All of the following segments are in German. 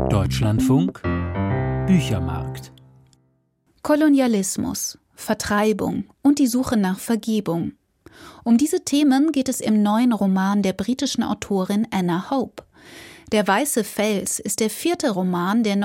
Deutschlandfunk Büchermarkt. Kolonialismus, Vertreibung und die Suche nach Vergebung. Um diese Themen geht es im neuen Roman der britischen Autorin Anna Hope. Der weiße Fels ist der 4. Roman der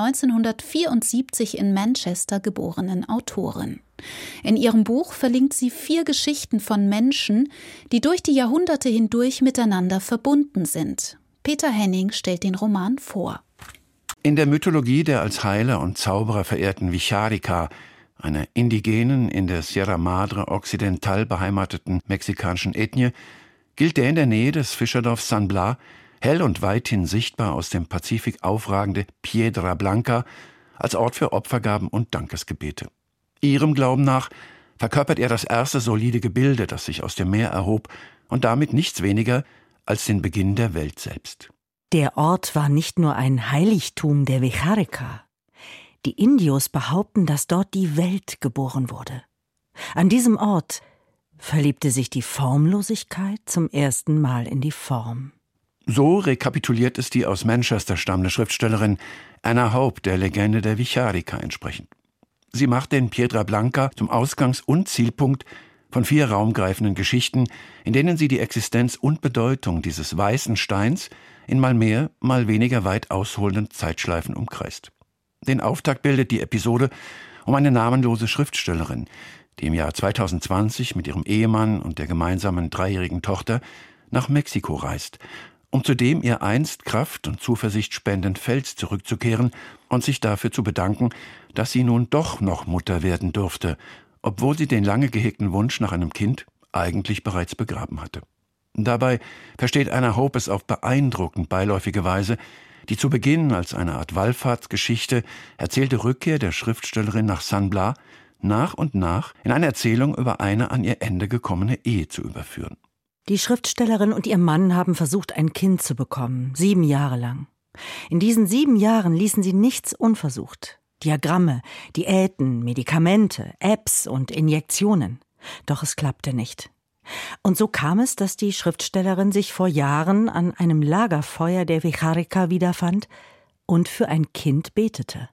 1974 in Manchester geborenen Autorin. In ihrem Buch verlinkt sie 4 Geschichten von Menschen, die durch die Jahrhunderte hindurch miteinander verbunden sind. Peter Henning stellt den Roman vor. In der Mythologie der als Heiler und Zauberer verehrten Wicharika, einer indigenen, in der Sierra Madre Occidental beheimateten mexikanischen Ethnie, gilt der in der Nähe des Fischerdorfs San Blas hell und weithin sichtbar aus dem Pazifik aufragende Piedra Blanca als Ort für Opfergaben und Dankesgebete. Ihrem Glauben nach verkörpert er das erste solide Gebilde, das sich aus dem Meer erhob und damit nichts weniger als den Beginn der Welt selbst. Der Ort war nicht nur ein Heiligtum der Wicharika. Die Indios behaupten, dass dort die Welt geboren wurde. An diesem Ort verliebte sich die Formlosigkeit zum ersten Mal in die Form. So rekapituliert es die aus Manchester stammende Schriftstellerin Anna Hope der Legende der Wicharika entsprechend. Sie macht den Piedra Blanca zum Ausgangs- und Zielpunkt von 4 raumgreifenden Geschichten, in denen sie die Existenz und Bedeutung dieses weißen Steins in mal mehr, mal weniger weit ausholenden Zeitschleifen umkreist. Den Auftakt bildet die Episode um eine namenlose Schriftstellerin, die im Jahr 2020 mit ihrem Ehemann und der gemeinsamen 3-jährigen Tochter nach Mexiko reist, um zudem ihr einst Kraft und Zuversicht spendenden Fels zurückzukehren und sich dafür zu bedanken, dass sie nun doch noch Mutter werden durfte, obwohl sie den lange gehegten Wunsch nach einem Kind eigentlich bereits begraben hatte. Dabei versteht Anna Hope es auf beeindruckend beiläufige Weise, die zu Beginn als eine Art Wallfahrtsgeschichte erzählte Rückkehr der Schriftstellerin nach San Blas nach und nach in eine Erzählung über eine an ihr Ende gekommene Ehe zu überführen. Die Schriftstellerin und ihr Mann haben versucht, ein Kind zu bekommen, 7 Jahre lang. In diesen 7 Jahren ließen sie nichts unversucht. Diagramme, Diäten, Medikamente, Apps und Injektionen. Doch es klappte nicht. Und so kam es, dass die Schriftstellerin sich vor Jahren an einem Lagerfeuer der Wicharika wiederfand und für ein Kind betete.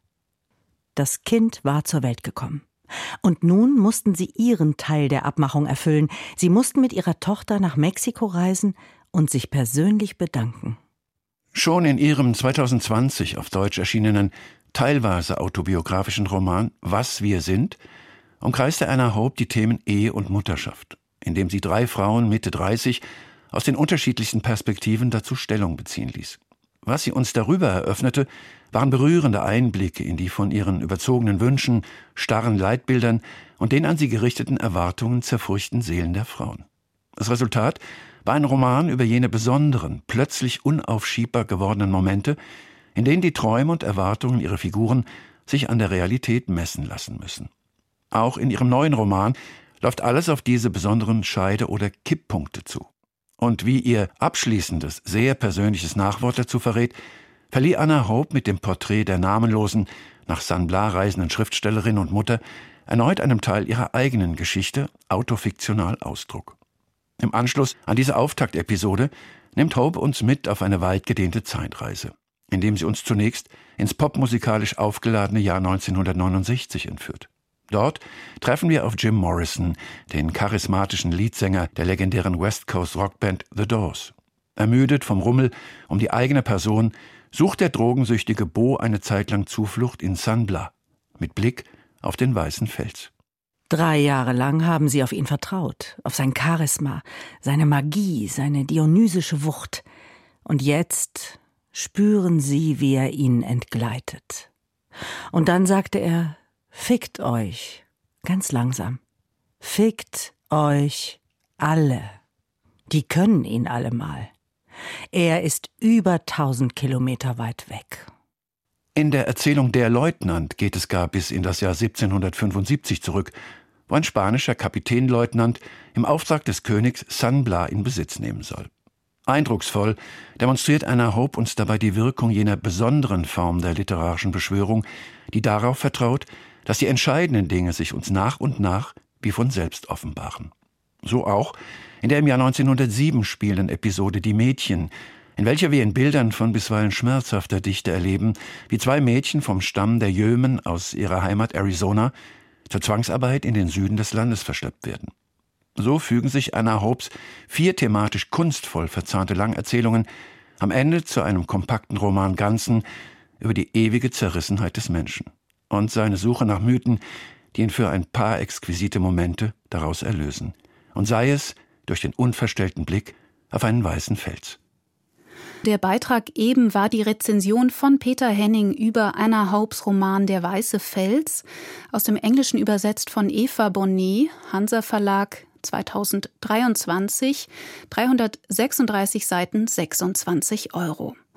Das Kind war zur Welt gekommen. Und nun mussten sie ihren Teil der Abmachung erfüllen. Sie mussten mit ihrer Tochter nach Mexiko reisen und sich persönlich bedanken. Schon in ihrem 2020 auf Deutsch erschienenen, teilweise autobiografischen Roman »Was wir sind« umkreiste Anna Hope die Themen Ehe und Mutterschaft, indem sie 3 Frauen Mitte 30 aus den unterschiedlichsten Perspektiven dazu Stellung beziehen ließ. Was sie uns darüber eröffnete, waren berührende Einblicke in die von ihren überzogenen Wünschen, starren Leitbildern und den an sie gerichteten Erwartungen zerfurchten Seelen der Frauen. Das Resultat war ein Roman über jene besonderen, plötzlich unaufschiebbar gewordenen Momente, in denen die Träume und Erwartungen ihrer Figuren sich an der Realität messen lassen müssen. Auch in ihrem neuen Roman läuft alles auf diese besonderen Scheide- oder Kipppunkte zu. Und wie ihr abschließendes, sehr persönliches Nachwort dazu verrät, verlieh Anna Hope mit dem Porträt der namenlosen, nach San Blas reisenden Schriftstellerin und Mutter erneut einem Teil ihrer eigenen Geschichte autofiktional Ausdruck. Im Anschluss an diese Auftaktepisode nimmt Hope uns mit auf eine weit gedehnte Zeitreise, indem sie uns zunächst ins popmusikalisch aufgeladene Jahr 1969 entführt. Dort treffen wir auf Jim Morrison, den charismatischen Leadsänger der legendären West Coast Rockband The Doors. Ermüdet vom Rummel um die eigene Person sucht der drogensüchtige Beau eine Zeit lang Zuflucht in San Blas, mit Blick auf den weißen Fels. 3 Jahre lang haben sie auf ihn vertraut, auf sein Charisma, seine Magie, seine dionysische Wucht. Und jetzt spüren sie, wie er ihnen entgleitet. Und dann sagte er: Fickt euch, ganz langsam. Fickt euch alle. Die können ihn alle mal. Er ist über 1000 Kilometer weit weg. In der Erzählung Der Leutnant geht es gar bis in das Jahr 1775 zurück, wo ein spanischer Kapitänleutnant im Auftrag des Königs San Blas in Besitz nehmen soll. Eindrucksvoll demonstriert Anna Hope uns dabei die Wirkung jener besonderen Form der literarischen Beschwörung, die darauf vertraut, dass die entscheidenden Dinge sich uns nach und nach wie von selbst offenbaren. So auch in der im Jahr 1907 spielenden Episode Die Mädchen, in welcher wir in Bildern von bisweilen schmerzhafter Dichte erleben, wie 2 Mädchen vom Stamm der Jömen aus ihrer Heimat Arizona zur Zwangsarbeit in den Süden des Landes verschleppt werden. So fügen sich Anna Hopes 4 thematisch kunstvoll verzahnte Langerzählungen am Ende zu einem kompakten Roman Ganzen über die ewige Zerrissenheit des Menschen und seine Suche nach Mythen, die ihn für ein paar exquisite Momente daraus erlösen. Und sei es durch den unverstellten Blick auf einen weißen Fels. Der Beitrag eben war die Rezension von Peter Henning über Anna Hopes Roman Der weiße Fels, aus dem Englischen übersetzt von Eva Bonnet, Hansa Verlag, 2023, 336 Seiten, 26 €.